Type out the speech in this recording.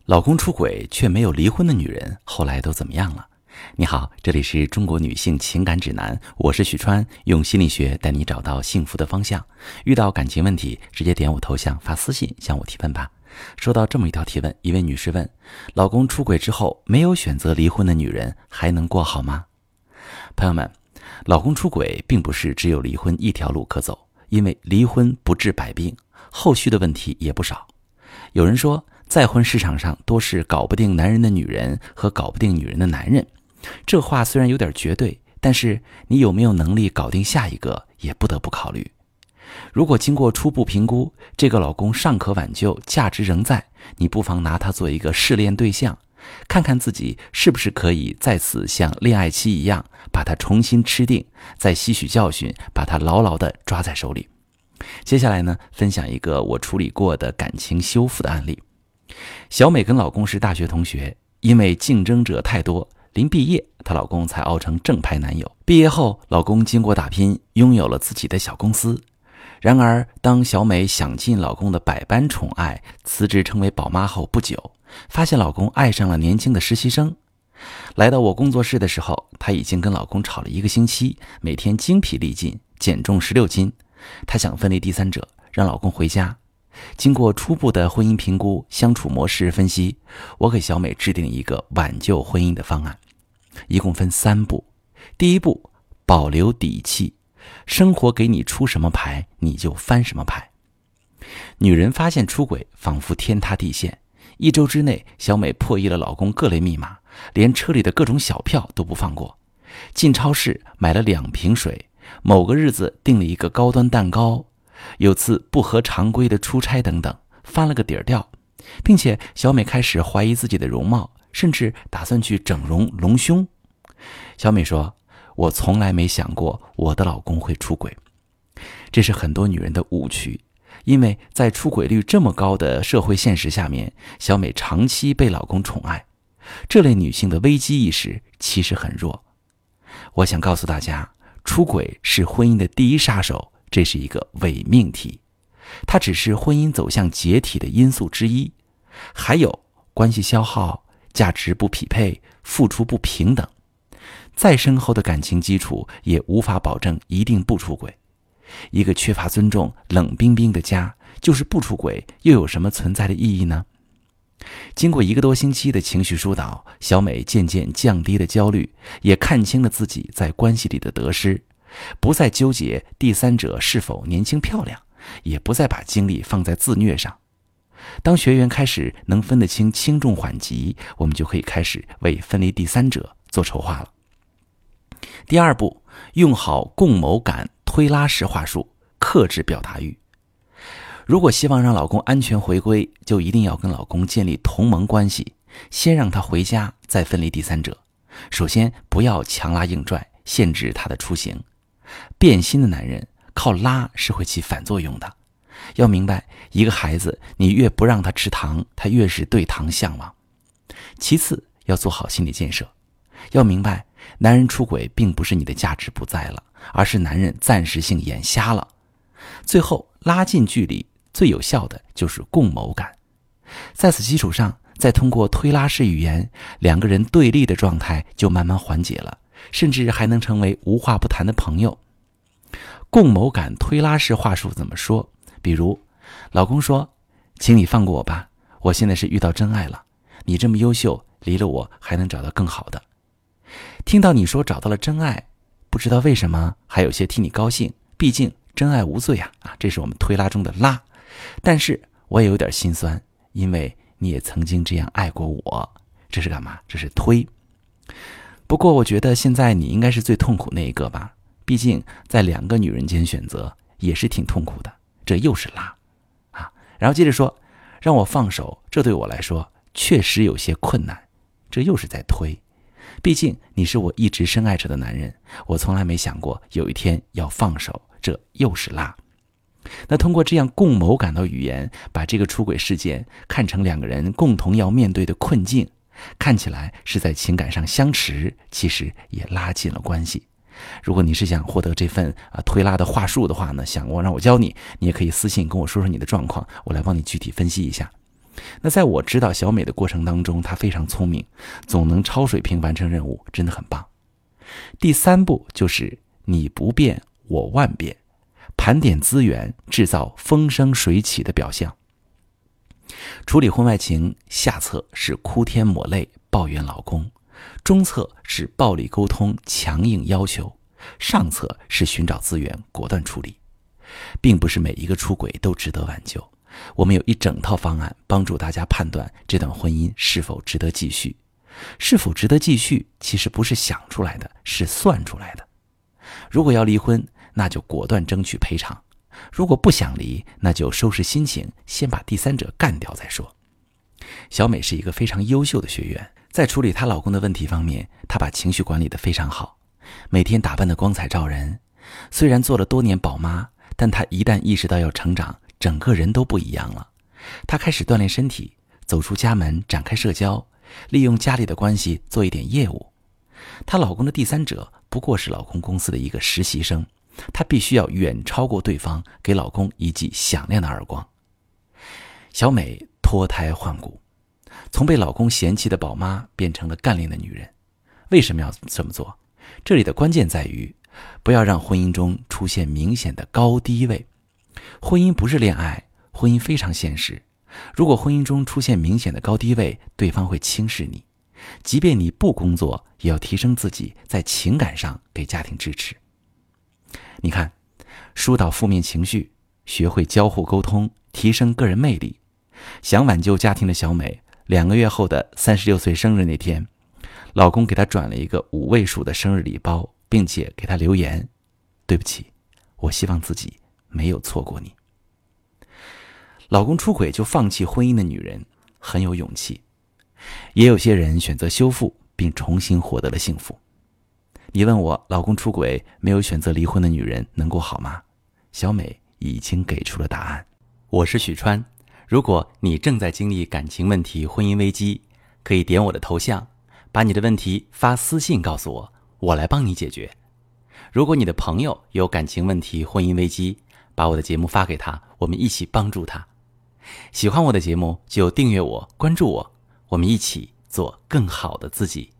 老公出轨却没有离婚的女人后来都怎么样了？你好，这里是中国女性情感指南，我是许川，用心理学带你找到幸福的方向。遇到感情问题，直接点我头像发私信向我提问吧。收到这么一条提问，一位女士问，老公出轨之后没有选择离婚的女人还能过好吗？朋友们，老公出轨并不是只有离婚一条路可走，因为离婚不治百病，后续的问题也不少。有人说，再婚市场上多是搞不定男人的女人和搞不定女人的男人，这话虽然有点绝对，但是你有没有能力搞定下一个也不得不考虑。如果经过初步评估，这个老公尚可挽救，价值仍在，你不妨拿他做一个试炼对象，看看自己是不是可以再次像恋爱期一样把他重新吃定，再吸取教训，把他牢牢地抓在手里。接下来呢，分享一个我处理过的感情修复的案例。小美跟老公是大学同学，因为竞争者太多，临毕业她老公才熬成正牌男友。毕业后，老公经过打拼拥有了自己的小公司。然而当小美享尽老公的百般宠爱，辞职成为宝妈后不久，发现老公爱上了年轻的实习生。来到我工作室的时候，她已经跟老公吵了1个星期，每天精疲力尽，减重16斤。她想分离第三者，让老公回家。经过初步的婚姻评估、相处模式分析，我给小美制定一个挽救婚姻的方案，一共分3步。第一步，保留底气，生活给你出什么牌，你就翻什么牌。女人发现出轨仿佛天塌地陷，1周之内，小美破译了老公各类密码，连车里的各种小票都不放过。进超市买了2瓶水，某个日子订了一个高端蛋糕，有次不合常规的出差等等，翻了个底儿掉，并且小美开始怀疑自己的容貌，甚至打算去整容隆胸。小美说，我从来没想过我的老公会出轨。这是很多女人的误区，因为在出轨率这么高的社会现实下面，小美长期被老公宠爱，这类女性的危机意识其实很弱。我想告诉大家，出轨是婚姻的第一杀手，这是一个伪命题，它只是婚姻走向解体的因素之一，还有关系消耗、价值不匹配、付出不平等。再深厚的感情基础也无法保证一定不出轨。一个缺乏尊重、冷冰冰的家，就是不出轨又有什么存在的意义呢？经过1个多星期的情绪疏导，小美渐渐降低了焦虑，也看清了自己在关系里的得失，不再纠结第三者是否年轻漂亮，也不再把精力放在自虐上。当学员开始能分得清轻重缓急，我们就可以开始为分离第三者做筹划了。第2步，用好共谋感推拉式话术，克制表达欲。如果希望让老公安全回归，就一定要跟老公建立同盟关系，先让他回家，再分离第三者。首先不要强拉硬拽，限制他的出行。变心的男人靠拉是会起反作用的。要明白，一个孩子你越不让他吃糖，他越是对糖向往。其次，要做好心理建设。要明白，男人出轨并不是你的价值不在了，而是男人暂时性眼瞎了。最后，拉近距离最有效的就是共谋感。在此基础上，再通过推拉式语言，2个人对立的状态就慢慢缓解了，甚至还能成为无话不谈的朋友。共谋感推拉式话术怎么说？比如，老公说，请你放过我吧，我现在是遇到真爱了，你这么优秀，离了我还能找到更好的。听到你说找到了真爱，不知道为什么还有些替你高兴，毕竟真爱无罪啊，这是我们推拉中的拉。但是我也有点心酸，因为你也曾经这样爱过我。这是干嘛？这是推。不过我觉得现在你应该是最痛苦那一个吧，毕竟在2个女人间选择也是挺痛苦的，这又是拉啊。然后接着说，让我放手，这对我来说确实有些困难，这又是在推。毕竟你是我一直深爱着的男人，我从来没想过有一天要放手，这又是拉。那通过这样共谋感的语言，把这个出轨事件看成2个人共同要面对的困境，看起来是在情感上相持，其实也拉近了关系。如果你是想获得这份推拉的话术的话呢，想让我教你，你也可以私信跟我说说你的状况，我来帮你具体分析一下。 那在我指导小美的过程当中，她非常聪明，总能超水平完成任务，真的很棒。第3步就是你不变我万变，盘点资源，制造风生水起的表象。处理婚外情，下策是哭天抹泪抱怨老公，中策是暴力沟通强硬要求，上策是寻找资源果断处理。并不是每一个出轨都值得挽救，我们有一整套方案帮助大家判断这段婚姻是否值得继续。是否值得继续其实不是想出来的，是算出来的。如果要离婚，那就果断争取赔偿；如果不想离，那就收拾心情，先把第三者干掉再说。小美是一个非常优秀的学员，在处理她老公的问题方面，她把情绪管理得非常好，每天打扮得光彩照人。虽然做了多年宝妈，但她一旦意识到要成长，整个人都不一样了。她开始锻炼身体，走出家门，展开社交，利用家里的关系做一点业务。她老公的第三者不过是老公公司的一个实习生，她必须要远超过对方，给老公一记响亮的耳光。小美脱胎换骨，从被老公嫌弃的宝妈变成了干练的女人。为什么要这么做？这里的关键在于不要让婚姻中出现明显的高低位。婚姻不是恋爱，婚姻非常现实。如果婚姻中出现明显的高低位，对方会轻视你。即便你不工作，也要提升自己，在情感上给家庭支持。你看，疏导负面情绪，学会交互沟通，提升个人魅力。想挽救家庭的小美，2个月后的36岁生日那天，老公给她转了一个5位数的生日礼包，并且给她留言：对不起，我希望自己没有错过你。老公出轨就放弃婚姻的女人很有勇气，也有些人选择修复并重新获得了幸福。你问我，老公出轨没有选择离婚的女人能过好吗？小美已经给出了答案。我是许川，如果你正在经历感情问题、婚姻危机，可以点我的头像，把你的问题发私信告诉我，我来帮你解决。如果你的朋友有感情问题、婚姻危机，把我的节目发给他，我们一起帮助他。喜欢我的节目就订阅我、关注我，我们一起做更好的自己。